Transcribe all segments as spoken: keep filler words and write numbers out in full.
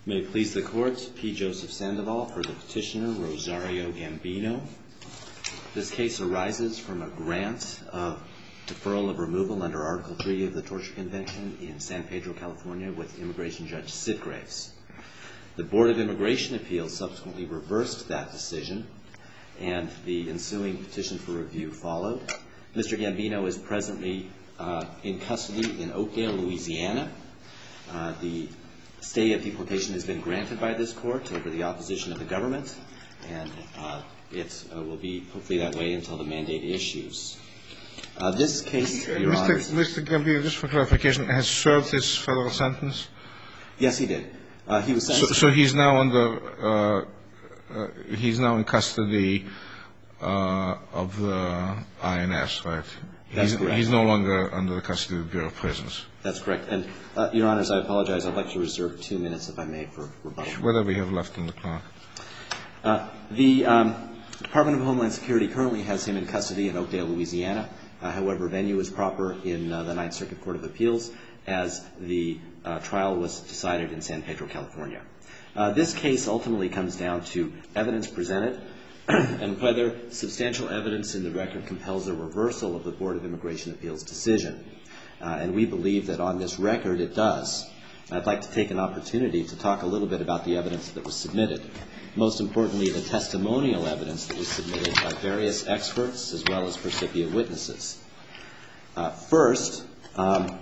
May it please the Court, P. Joseph Sandoval for the petitioner, Rosario Gambino. This case arises from a grant of deferral of removal under Article three of the Torture Convention in San Pedro, California, with Immigration Judge Sid Graves. The Board of Immigration Appeals subsequently reversed that decision, and the ensuing petition for review followed. Mister Gambino is presently uh, in custody in Oakdale, Louisiana. Uh, the stay of deportation has been granted by this court over the opposition of the government, and uh, it uh, will be hopefully that way until the mandate issues. Uh, this case, Your Mister Honors, Mister Gambino, just for clarification, has served his federal sentence? Yes, he did. Uh, he was So, sentenced. so he's now under, uh, uh, he's now in custody uh, of the I N S, right? That's he's, correct. He's no longer under the custody of the Bureau of Prisons. That's correct. And, uh, Your Honors, I apologize. I'd like to reserve two minutes, if I may, for rebuttal. Whatever we have left on the clock. Uh, the um, Department of Homeland Security currently has him in custody in Oakdale, Louisiana. Uh, however, venue is proper in uh, the Ninth Circuit Court of Appeals, as the uh, trial was decided in San Pedro, California. Uh, this case ultimately comes down to evidence presented and whether substantial evidence in the record compels a reversal of the Board of Immigration Appeals decision. Uh, and we believe that on this record it does. I'd like to take an opportunity to talk a little bit about the evidence that was submitted. Most importantly, the testimonial evidence that was submitted by various experts as well as percipient witnesses. Uh, first, um,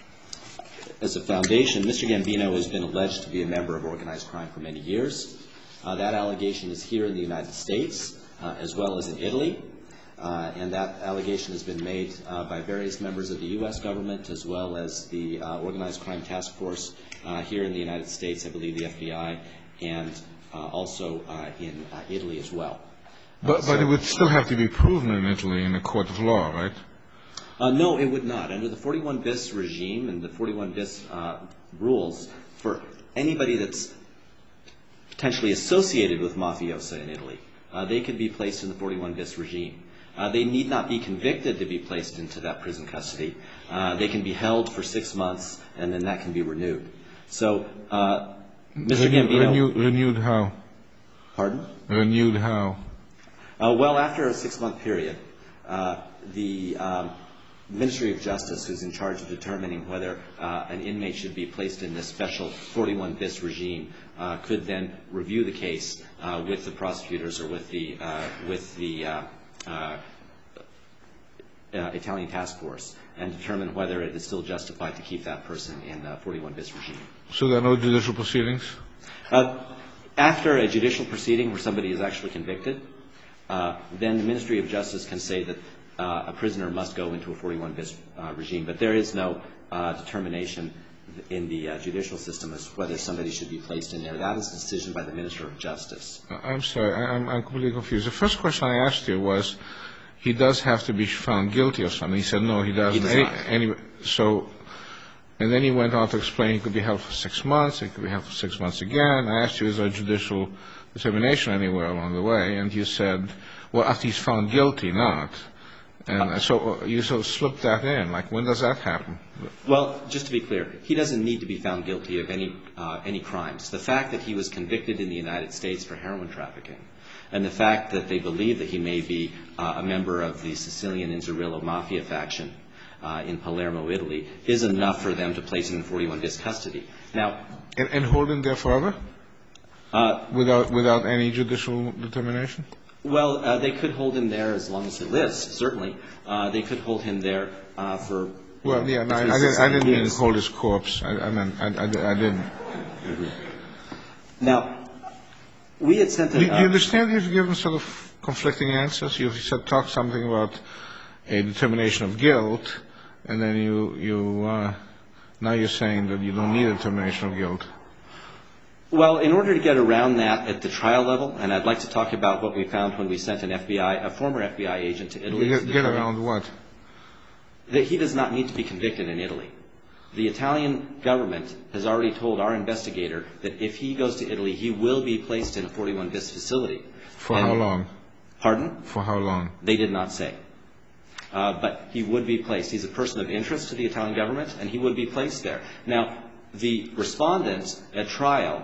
as a foundation, Mister Gambino has been alleged to be a member of organized crime for many years. Uh, that allegation is here in the United States uh, as well as in Italy. Uh, and that allegation has been made uh, by various members of the U S government as well as the uh, Organized Crime Task Force uh, here in the United States, I believe the F B I, and uh, also uh, in uh, Italy as well. But, uh, but so, it would still have to be proven in Italy in a court of law, right? Uh, no, it would not. Under the forty-one bis regime and the forty-one bis uh, rules, for anybody that's potentially associated with mafiosa in Italy, uh, they could be placed in the forty-one bis regime. Uh, they need not be convicted to be placed into that prison custody. Uh, they can be held for six months, and then that can be renewed. So, uh, Mister Renew, Gambino... Renewed, renewed how? Pardon? Renewed how? Uh, well, after a six-month period, uh, the um, Ministry of Justice, who's in charge of determining whether uh, an inmate should be placed in this special forty-one bis regime, uh, could then review the case uh, with the prosecutors or with the uh, with the uh, uh, uh, Italian task force and determine whether it is still justified to keep that person in the forty-one bis regime. So there are no judicial proceedings? Uh, after a judicial proceeding where somebody is actually convicted, uh, then the Ministry of Justice can say that uh, a prisoner must go into a forty-one bis uh, regime. But there is no uh, determination in the uh, judicial system as whether somebody should be placed in there. That is a decision by the Minister of Justice. I'm sorry, I'm, I'm completely confused. The first question I asked you was, he does have to be found guilty of something. He said, no, he doesn't. He does any, not. Any, so, and then he went on to explain he could be held for six months, he could be held for six months again. I asked you, is there judicial determination anywhere along the way? And you said, well, after he's found guilty, not. And so you sort of slipped that in. Like, when does that happen? Well, just to be clear, he doesn't need to be found guilty of any uh, any crimes. The fact that he was convicted in the United States for heroin trafficking, and the fact that they believe that he may be uh, a member of the Sicilian Inzerillo Mafia faction uh, in Palermo, Italy, is enough for them to place him in forty-one bis custody. Now, And, and hold him there forever? Uh, without without any judicial determination? Well, uh, they could hold him there as long as he lives, certainly. Uh, they could hold him there uh, for... Well, yeah, no, I, I didn't, I didn't mean to hold his corpse. I, I meant, I, I, I didn't. Mm-hmm. Now, we had sent... Do, do you understand you've given sort of conflicting answers? You've said, talk something about a determination of guilt, and then you, you uh, now you're saying that you don't need a determination of guilt. Well, in order to get around that at the trial level, and I'd like to talk about what we found when we sent an F B I, a former F B I agent to Italy. Get, get around what? That he does not need to be convicted in Italy. The Italian government has already told our investigator that if he goes to Italy, he will be placed in a forty-one bis facility. For and, how long? Pardon? For how long? They did not say. Uh, but he would be placed. He's a person of interest to the Italian government, and he would be placed there. Now, the respondent at trial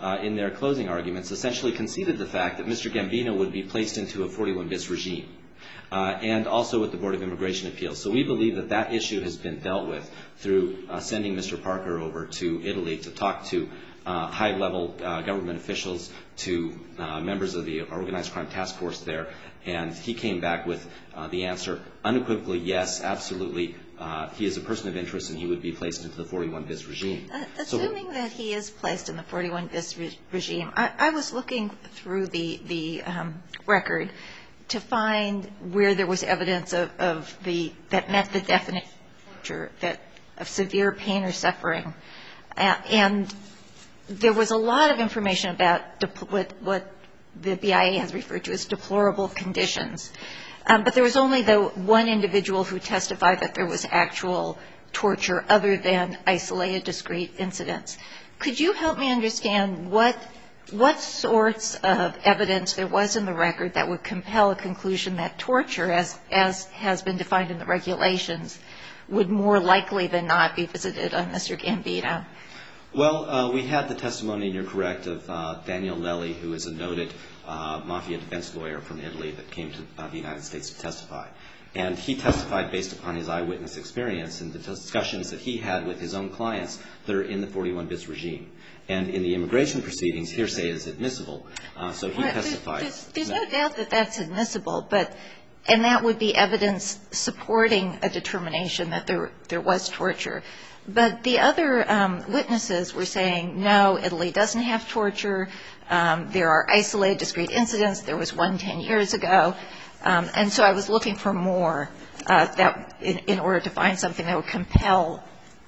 uh, in their closing arguments, essentially conceded the fact that Mister Gambino would be placed into a forty-one bis regime, uh, and also with the Board of Immigration Appeals. So we believe that that issue has been dealt with through uh, sending Mister Parker over to Italy to talk to uh, high-level uh, government officials, to uh, members of the Organized Crime Task Force there, and he came back with uh, the answer, unequivocally, yes, absolutely, uh, he is a person of interest and he would be placed into the forty-one bis regime. Uh, assuming so, that he is placed in the forty-one bis re- regime, I, I was looking through the, the um, record to find where there was evidence of, of the, that met the definition of torture, that of severe pain or suffering. Uh, and there was a lot of information about de- what, what the B I A has referred to as deplorable conditions. Um, but there was only the one individual who testified that there was actual torture other than isolated, discrete incidents. Could you help me understand what what sorts of evidence there was in the record that would compel a conclusion that torture, as as has been defined in the regulations, would more likely than not be visited on Mister Gambino? Well, uh, we had the testimony, and you're correct, of uh, Daniel Lelli, who is a noted uh, mafia defense lawyer from Italy that came to uh, the United States to testify. And he testified based upon his eyewitness experience and the discussions that he had with his own clients that are in the forty-one bis regime. And in the immigration proceedings, hearsay is admissible. Uh, so he well, testified. There's, there's no doubt that that's admissible, but and that would be evidence supporting a determination that there there was torture. But the other um, witnesses were saying, no, Italy doesn't have torture. Um, there are isolated, discrete incidents. There was one ten years ago. Um, and so I was looking for more uh, that in, in order to find something that would compel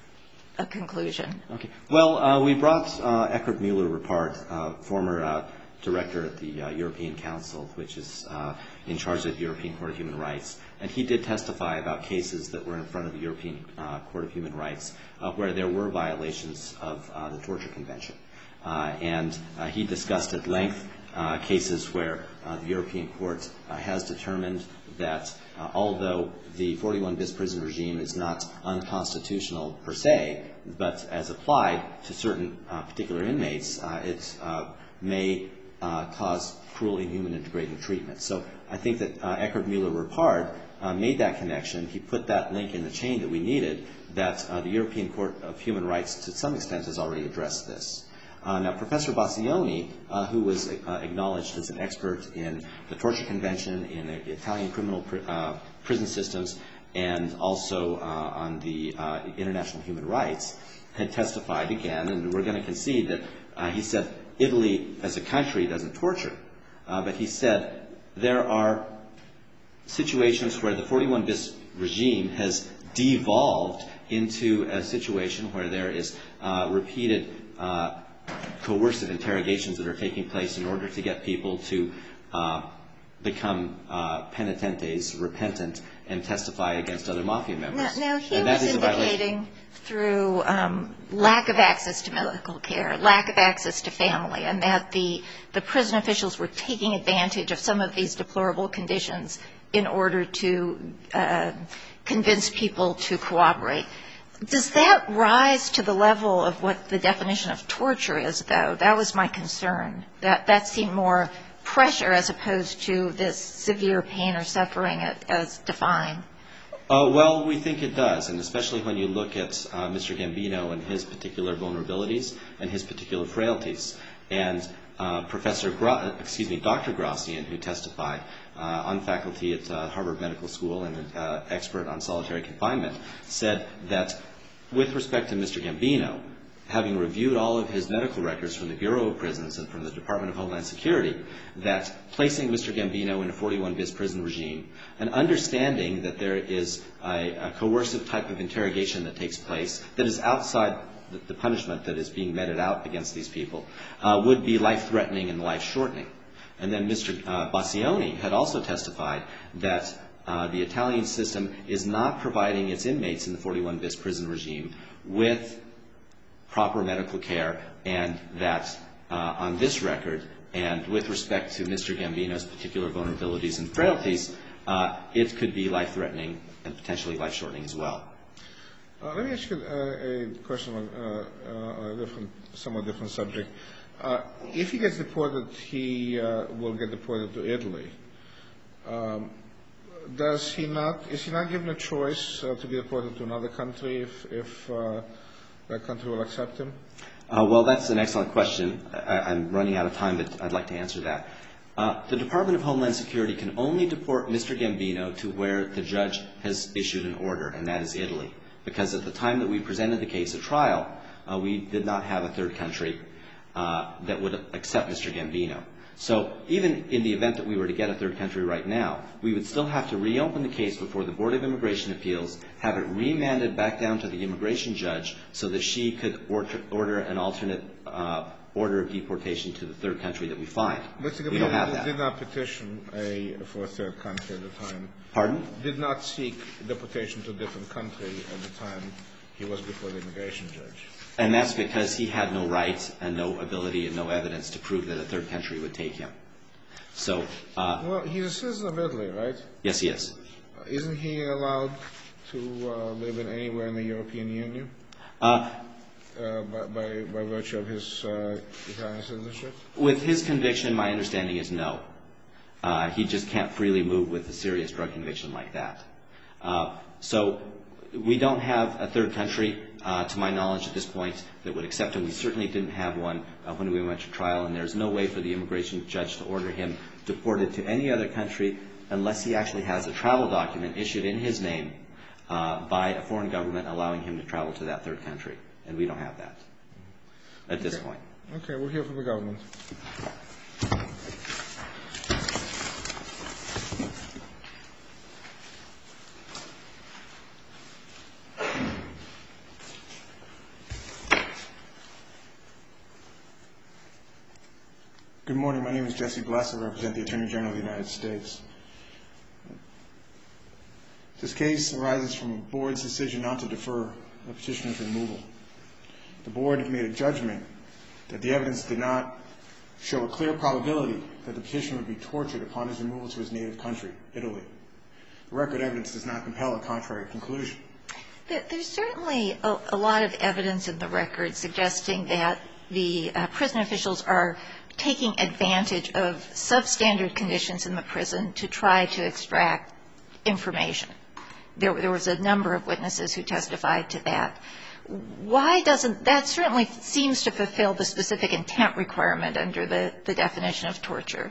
a conclusion. Okay. Well, uh, we brought uh, Eckhard Mueller-Ripard, uh, former uh, director at the uh, European Council, which is uh, in charge of the European Court of Human Rights. And he did testify about cases that were in front of the European uh, Court of Human Rights uh, where there were violations of uh, the Torture Convention. Uh, and uh, he discussed at length uh, cases where uh, the European Court uh, has determined that uh, although the forty-one bis prison regime is not unconstitutional per se, but as applied to certain uh, particular inmates, uh, it uh, may uh, cause cruel, inhuman, and degrading treatment. So I think that uh, Eckhard Mueller-Ripard uh, made that connection. He put that link in the chain that we needed, that uh, the European Court of Human Rights to some extent has already addressed this. Uh, now, Professor Bassioni, uh, who was uh, acknowledged as an expert in the Torture Convention, in the Italian criminal pr- uh, prison systems, and also uh, on the uh, international human rights, had testified again, and we're going to concede that uh, he said Italy as a country doesn't torture, uh, but he said there are situations where the forty-one bis regime has devolved into a situation where there is uh, repeated uh, coercive interrogations that are taking place in order to get people to uh, become uh, penitentes, repentant, and testify against other mafia members. Now, now he and was that is indicating through um, lack of access to medical care, lack of access to family, and that the, the prison officials were taking advantage of some of these deplorable conditions in order to uh, convince people to cooperate. Does that rise to the level of what the definition of torture is, though? That was my concern. That that seemed more pressure as opposed to this severe pain or suffering as defined. Uh, well, we think it does, and especially when you look at uh, Mister Gambino and his particular vulnerabilities and his particular frailties. And uh, Professor, Gra- excuse me, Doctor Gracian, who testified uh, on faculty at uh, Harvard Medical School and an uh, expert on solitary confinement, said that with respect to Mister Gambino, having reviewed all of his medical records from the Bureau of Prisons and from the Department of Homeland Security, that placing Mister Gambino in a forty-one bis prison regime, and understanding that there is a, a coercive type of interrogation that takes place that is outside the, the punishment that is being meted out against these people, uh, would be life-threatening and life-shortening. And then Mister Uh, Bassioni had also testified that uh, the Italian system is not providing its inmates in the forty-one bis prison regime with proper medical care, and that uh, on this record, and with respect to Mister Gambino's particular vulnerabilities and frailties, uh, it could be life-threatening and potentially life-shortening as well. Uh, let me ask you uh, a question on uh, uh, a different, somewhat different subject. Uh, if he gets deported, he uh, will get deported to Italy. Um, does he not? Is he not given a choice uh, to be deported to another country if, if uh, that country will accept him? Uh, well, that's an excellent question. I, I'm running out of time, but I'd like to answer that. Uh, the Department of Homeland Security can only deport Mister Gambino to where the judge has issued an order, and that is Italy. Because at the time that we presented the case at trial, uh, we did not have a third country uh, that would accept Mister Gambino. So even in the event that we were to get a third country right now, we would still have to reopen the case before the Board of Immigration Appeals, have it remanded back down to the immigration judge so that she could order, order an alternate uh, order of deportation to the third country that we find. Mister We don't have Gambino that. did not petition a, for a third country at the time. Pardon? Did not seek deportation to a different country at the time he was before the immigration judge. And that's because he had no right and no ability and no evidence to prove that a third country would take him. So, uh, well, he's a citizen of Italy, right? yes, he is. Uh, isn't he allowed to uh, live in anywhere in the European Union Uh, uh, by, by, by virtue of his uh, Italian citizenship? with his conviction, my understanding is no. Uh, he just can't freely move with a serious drug conviction like that. Uh, so we don't have a third country, uh, to my knowledge at this point, that would accept him. We certainly didn't have one uh, when we went to trial, and there's no way for the immigration judge to order him deported to any other country unless he actually has a travel document issued in his name uh, by a foreign government allowing him to travel to that third country. And we don't have that at this Okay. point. Okay, we'll hear from the government. Good morning. My name is Jesse Bless. I represent the Attorney General of the United States. This case arises from a board's decision not to defer the petitioner's removal. The board made a judgment that the evidence did not show a clear probability that the petitioner would be tortured upon his removal to his native country, Italy. The record evidence does not compel a contrary conclusion. There's certainly a, a lot of evidence in the record suggesting that the uh, prison officials are taking advantage of substandard conditions in the prison to try to extract information. There, there was a number of witnesses who testified to that. Why doesn't that certainly seems to fulfill the specific intent requirement under the, the definition of torture?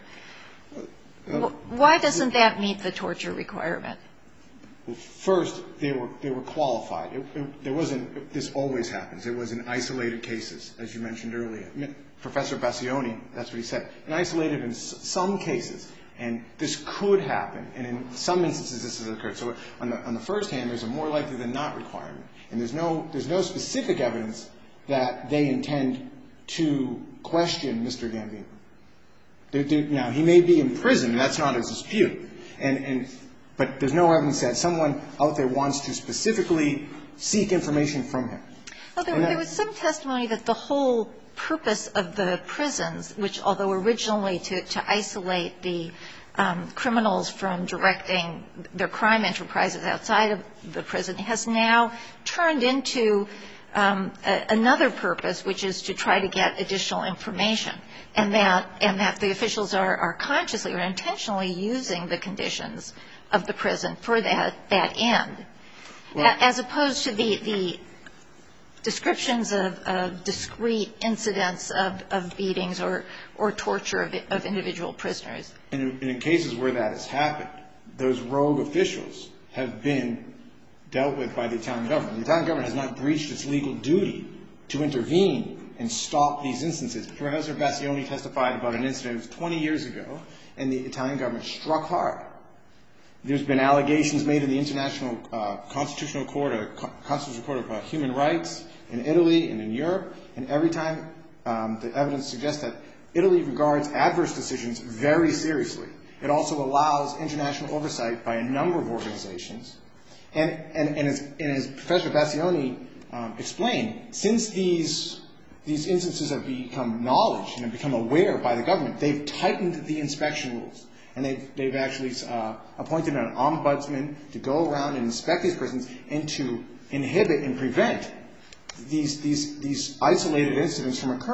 Why doesn't that meet the torture requirement? Well, first, they were they were qualified. It, it, there wasn't. This always happens. It was in isolated cases, as you mentioned earlier. Professor Bassioni, that's what he said. In isolated in s- some cases, and this could happen, and in some instances this has occurred. So on the on the first hand, there's a more likely than not requirement, and there's no there's no specific evidence that they intend to question Mister Gambino. They're, they're, now he may be in prison. That's not a dispute, and and. But there's no evidence that someone out there wants to specifically seek information from him. Well, there, that, there was some testimony that the whole purpose of the prisons, which although originally to, to isolate the um, criminals from directing their crime enterprises outside of the prison, has now turned into um, a, another purpose, which is to try to get additional information, and that and that the officials are, are consciously or intentionally using the conditions of the prison for that, that end, well, as opposed to the, the descriptions of, of discrete incidents of, of beatings or, or torture of, of individual prisoners. And in, and in cases where that has happened, those rogue officials have been dealt with by the Italian government. The Italian government has not breached its legal duty to intervene and stop these instances. Professor Bassioni testified about an incident that was twenty years ago, and the Italian government struck hard. There's been allegations made in the International uh, Constitutional Court, or Constitutional Court of uh, Human Rights in Italy and in Europe, and every time um, the evidence suggests that Italy regards adverse decisions very seriously. It also allows international oversight by a number of organizations. And, and, and, as, and as Professor Bassioni um, explained, since these, these instances have become knowledge and have become aware by the government, they've tightened the inspection rules. And they've, they've actually uh, appointed an ombudsman to go around and inspect these prisons and to inhibit and prevent these, these, these isolated incidents from occurring.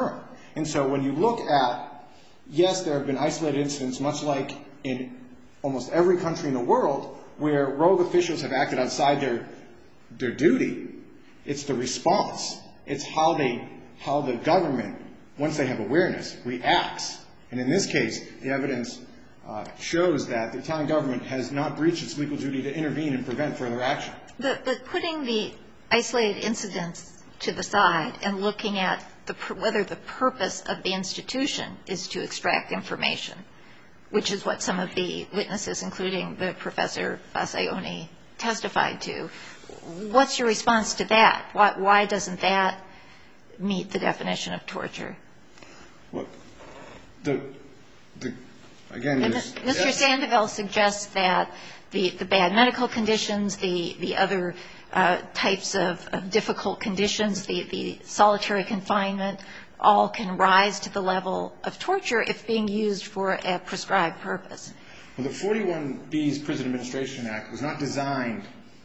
And so when you look at, yes, there have been isolated incidents, much like in almost every country in the world, where rogue officials have acted outside their their duty. It's the response. It's how they, how the government, once they have awareness, reacts. And in this case, the evidence uh, shows that the Italian government has not breached its legal duty to intervene and prevent further action. But, but putting the isolated incidents to the side and looking at the, whether the purpose of the institution is to extract information, which is what some of the witnesses, including the Professor Bassioni, testified to. What's your response to that? Why, why doesn't that meet the definition of torture? Well, the, the, again, and there's, Mister yes. Sandoval suggests that the, the bad medical conditions, the, the other uh, types of, of difficult conditions, the, the solitary confinement, all can rise to the level of torture if being used for a prescribed purpose. Well, the forty-one B's Prison Administration Act was not designed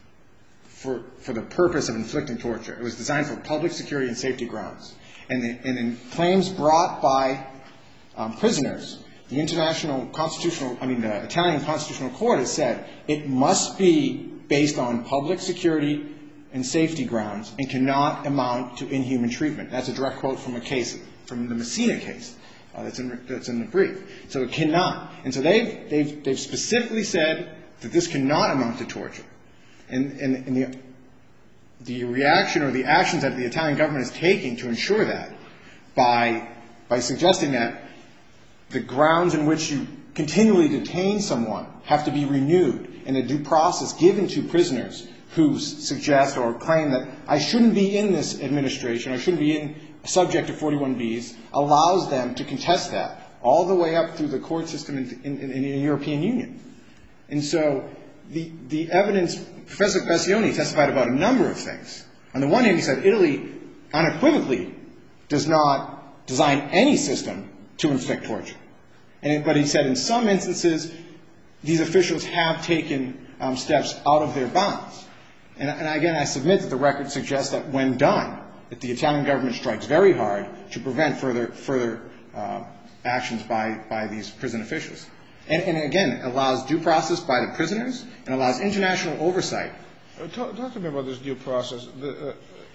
for, for the purpose of inflicting torture. It was designed for public security and safety grounds. And, the, and in claims brought by um, prisoners, the international constitutional, I mean, the Italian Constitutional Court has said it must be based on public security and safety grounds and cannot amount to inhuman treatment. That's a direct quote from a case, from the Messina case uh, that's, in, that's in the brief. So it cannot. And so they've, they've, they've specifically said that this cannot amount to torture. And, and, and the, the reaction or the actions that the Italian government is taking to ensure that by, by suggesting that the grounds in which you continually detain someone have to be renewed and a due process given to prisoners who suggest or claim that I shouldn't be in this administration, I shouldn't be in subject to forty-one B's, allows them to contest that all the way up through the court system in, in, in the European Union. And so the, the evidence, Professor Bassioni testified about a number of things. On the one hand, he said Italy unequivocally does not design any system to inflict torture. And, but he said in some instances, these officials have taken um, steps out of their bounds. And, and again, I submit that the record suggests that when done, that the Italian government strikes very hard to prevent further further uh, actions by, by these prison officials. And, and again, allows due process by the prisoners and allows international oversight. Uh, talk, talk to me about this due process. The,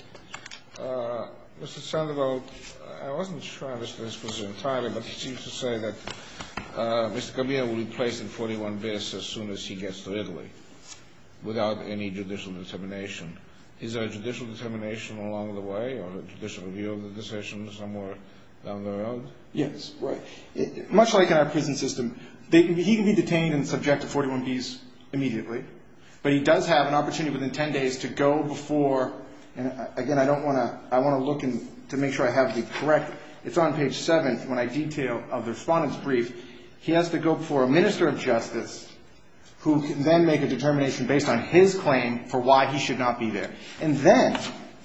uh, uh, Mister Sandoval, I wasn't sure I understood his position entirely, but he seems to say that uh, Mister Cabina will be placed in forty-one bis as soon as he gets to Italy, without any judicial determination. Is there a judicial determination along the way, or a judicial review of the decision somewhere down the road? Yes, right. It, much like in our prison system, they, he can be detained and subject to forty-one B's immediately, but he does have an opportunity within ten days to go before. And again, I don't want to. I want to look in to make sure I have the correct. It's on page seven when I detail of the respondent's brief. He has to go before a minister of justice, who can then make a determination based on his claim for why he should not be there. And then,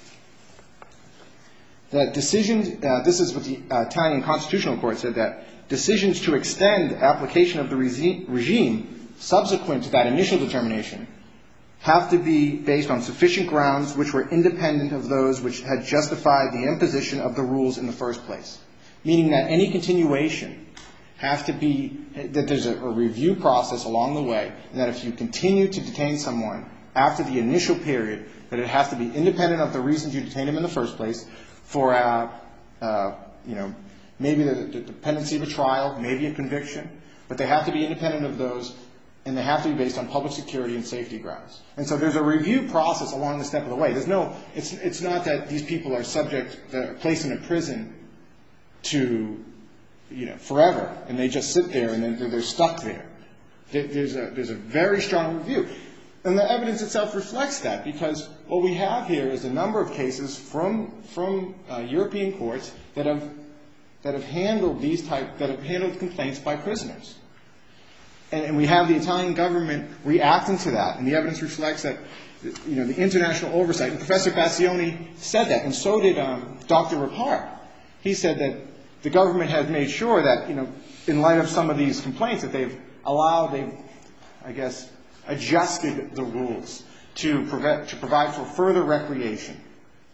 that decisions, uh, this is what the uh, Italian Constitutional Court said, that decisions to extend application of the regi- regime subsequent to that initial determination have to be based on sufficient grounds which were independent of those which had justified the imposition of the rules in the first place. Meaning that any continuation have to be, that there's a, a review process along the way, and that if you continue to detain someone after the initial period, that it has to be independent of the reasons you detained him in the first place for, uh, uh, you know, maybe the, the dependency of a trial, maybe a conviction, but they have to be independent of those, and they have to be based on public security and safety grounds. And so there's a review process along the step of the way. There's no, it's, it's not that these people are subject, they're placed in a prison to, you know, forever, and they just sit there and then they're stuck there. There's a, there's a very strong review. And the evidence itself reflects that, because what we have here is a number of cases from, from uh, European courts that have, that have handled these type, that have handled complaints by prisoners. And, and we have the Italian government reacting to that, and the evidence reflects that, you know, the international oversight. And Professor Bassioni said that, and so did um, Doctor Rapart. He said that the government has made sure that, you know, in light of some of these complaints, that they've allowed, they've, I guess, adjusted the rules to, prevent, to provide for further recreation.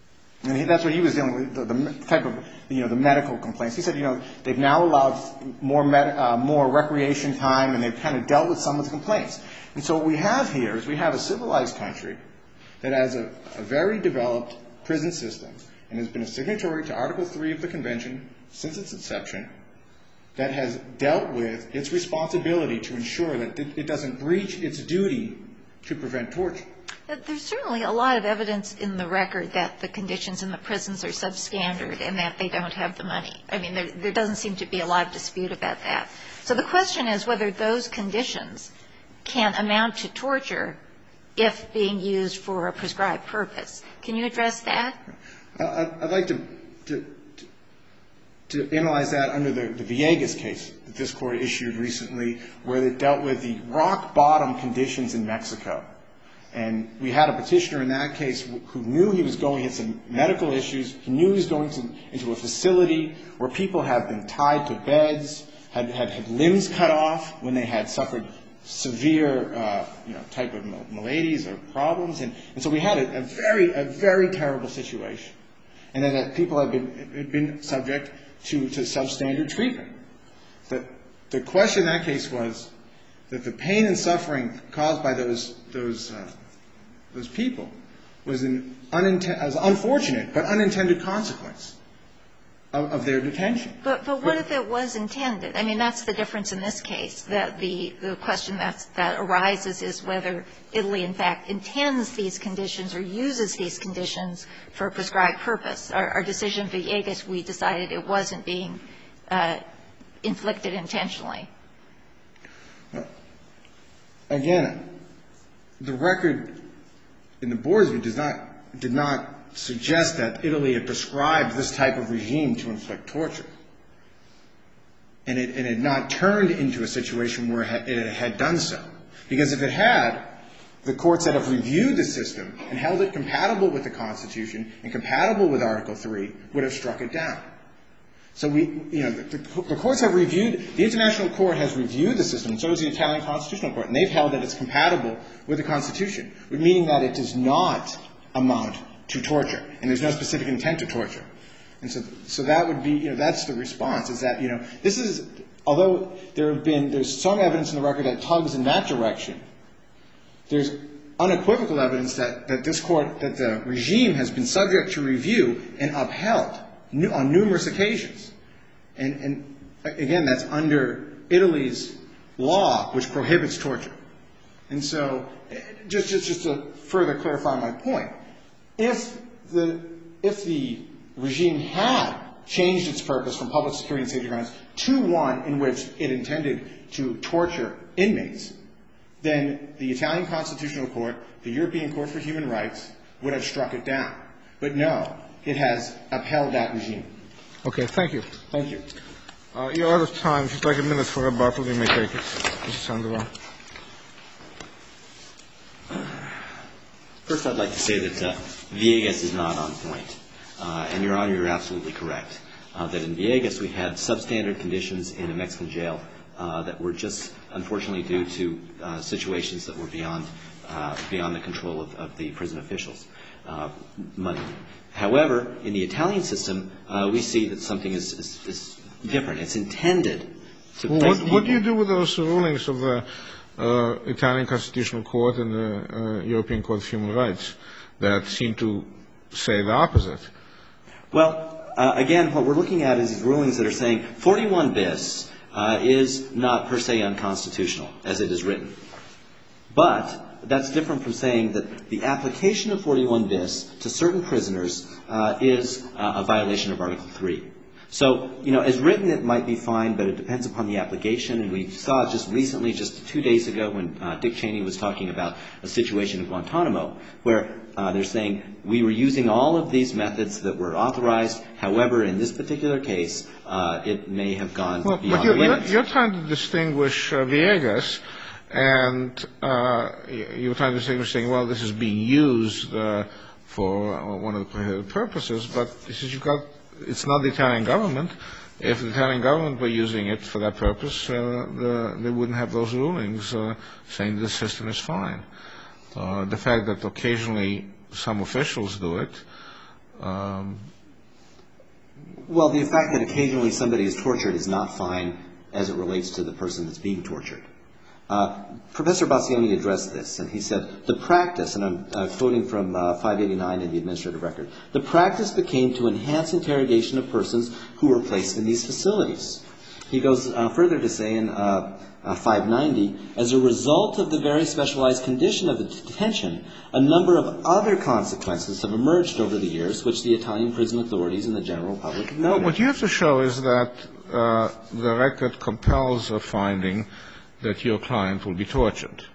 And he, that's what he was dealing with, the, the type of, you know, the medical complaints. He said, you know, they've now allowed more, med, uh, more recreation time, and they've kind of dealt with some of the complaints. And so what we have here is we have a civilized country that has a, a very developed prison system and has been a signatory to Article three of the Convention since its inception, that has dealt with its responsibility to ensure that it doesn't breach its duty to prevent torture. There's certainly a lot of evidence in the record that the conditions in the prisons are substandard and that they don't have the money. I mean, there, there doesn't seem to be a lot of dispute about that. So the question is whether those conditions can amount to torture if being used for a prescribed purpose. Can you address that? Uh, I'd like to, to, to analyze that under the, the Villegas case that this Court issued recently, where it dealt with the rock-bottom conditions in Mexico. And we had a petitioner in that case who knew he was going, he had some medical issues, he knew he was going to, into a facility where people have been tied to beds, had, had, had limbs cut off when they had suffered severe, uh, you know, type of maladies or problems. And, and so we had a, a very, a very terrible situation. And then that people had been, had been subject to, to substandard treatment. The, the question in that case was that the pain and suffering caused by those, those, uh, those people was an uninten- as unfortunate but unintended consequence of, of their detention. But, but what if it was intended? I mean, that's the difference in this case. That the, the question that's, that arises is whether Italy, in fact, intends these conditions or uses these conditions for a prescribed purpose. Our, our decision, Villegas, we decided it wasn't being uh, inflicted intentionally. Again, the record in the board's view does not, did not suggest that Italy had prescribed this type of regime to inflict torture. And it, and it had not turned into a situation where it had done so. Because if it had, the courts that have reviewed the system and held it compatible with the Constitution and compatible with Article three would have struck it down. So we, you know, the, the courts have reviewed, the International Court has reviewed the system, and so has the Italian Constitutional Court, and they've held that it's compatible with the Constitution, meaning that it does not amount to torture, and there's no specific intent to torture. And so, so that would be, you know, that's the response, is that, you know, this is, although there have been, there's some evidence in the record that tugs in that direction, there's unequivocal evidence that, that this court, that the regime has been subject to review and upheld on numerous occasions. And, and again, that's under Italy's law, which prohibits torture. And so, just, just, just to further clarify my point, if the, if the regime had changed its purpose from public security and safety grounds to one in which it intended to torture inmates, then the Italian Constitutional Court, the European Court for Human Rights, would have struck it down. But no, it has upheld that regime. Okay, thank you. Thank you. Uh, you're out of time. If you'd like a minute for rebuttal, you may take it. Mister Sandoval. First, I'd like to say that uh, Villegas is not on point. Uh, and, Your Honor, you're absolutely correct. Uh, that in Villegas we had substandard conditions in a Mexican jail uh, that were just, unfortunately, due to uh, situations that were beyond uh, beyond the control of, of the prison officials. Uh, money. However, in the Italian system, uh, we see that something is, is, is different. It's intended to well, place what, what do you do with those rulings of the uh, Italian Constitutional Court and the uh, European Court of Human Rights that seem to say the opposite? Well, uh, again, what we're looking at is these rulings that are saying forty-one bis uh, is not per se unconstitutional, as it is written. But that's different from saying that the application of forty-one bis to certain prisoners uh, is uh, a violation of Article three. So, you know, as written, it might be fine, but it depends upon the application. And we saw just recently, just two days ago, when uh, Dick Cheney was talking about a situation in Guantanamo, where uh, they're saying we were using all of these methods that were authorized. However, in this particular case, uh, it may have gone well, beyond but you're, the limits. You're, you're trying to distinguish uh, Villegas, and uh, you're trying to distinguish, saying, well, this is being used uh, for one of the prohibited purposes, but this is, you've got, it's not the Italian government. If the Italian government were using it for that purpose, uh, the, they wouldn't have those rulings uh, saying the system is fine. Uh, the fact that occasionally some officials do it Um, well, the fact that occasionally somebody is tortured is not fine as it relates to the person that's being tortured. Uh, Professor Bassioni addressed this, and he said, the practice, and I'm uh, quoting from uh, five eighty-nine in the administrative record, the practice became to enhance interrogation of persons who were placed in these facilities. He goes uh, further to say in uh, uh, five ninety, as a result of the very specialized condition of the detention, a number of other consequences have emerged over the years, which the Italian prison authorities and the general public have noted. What you have to show is that uh, the record compels a finding that your client will be tortured.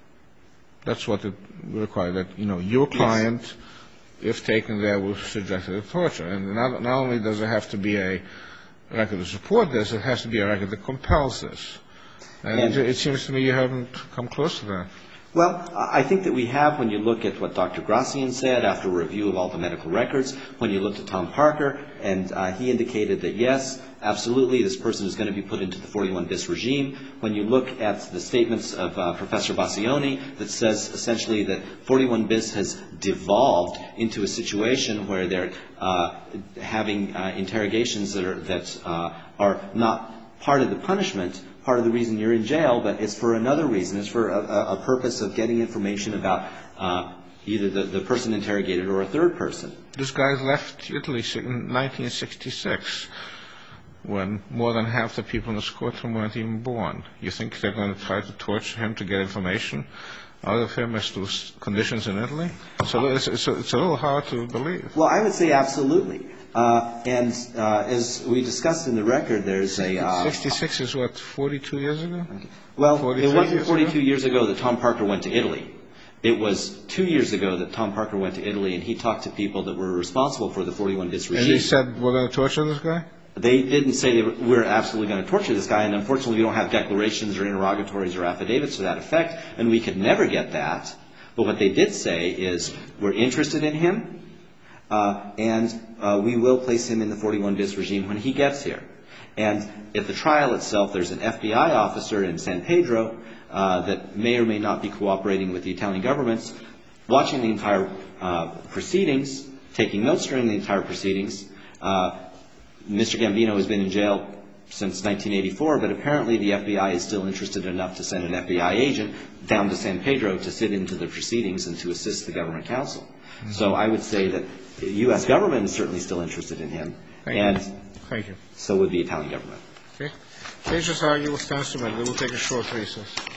That's what it requires, that, you know, your client, yes, if taken there, will be subjected to torture. And not, not only does it have to be a record to support this, it has to be a record that compels this. And, and it, it seems to me you haven't come close to that. Well, I think that we have when you look at what Doctor Gracian said after a review of all the medical records, when you looked at Tom Parker, and uh, he indicated that, yes, absolutely, this person is going to be put into the forty-one bis regime. When you look at the statements of uh, Professor Bassioni that says essentially that forty-one bis has devolved into a situation where they're uh, having uh, interrogations that are, that, uh, are not part of the punishment, part of the reason you're in jail, but it's for another reason. It's for a, a purpose of getting information about uh, either the, the person interrogated or a third person. This guy left Italy in nineteen sixty-six, when more than half the people in this courtroom weren't even born. You think they're going to try to torture him to get information out of him as to conditions in Italy? So it's, it's, a, it's a little hard to believe. Well, I would say absolutely. Uh, and uh, as we discussed in the record, there's a... Uh, sixty-six is what, forty-two years ago? Okay. Well, it wasn't forty-two years ago that Tom Parker went to Italy. It was two years ago that Tom Parker went to Italy, and he talked to people that were responsible for the forty-one bis regime. And they said, we're going to torture this guy? They didn't say they were, we're absolutely going to torture this guy, and unfortunately we don't have declarations or interrogatories or affidavits to that effect, and we could never get that. But what they did say is, we're interested in him, uh, and uh, we will place him in the forty-one bis regime when he gets here. And at the trial itself, there's an F B I officer in San Pedro uh, that may or may not be cooperating with the Italian governments, watching the entire uh, proceedings, taking notes during the entire proceedings. Uh, Mister Gambino has been in jail since nineteen eighty-four, but apparently the F B I is still interested enough to send an F B I agent down to San Pedro to sit into the proceedings and to assist the government counsel. Mm-hmm. So I would say that the U S government is certainly still interested in him. Thank and you. Thank you. So would the Italian government. Okay. Case is argued. We'll stand submitted. We'll take a short recess.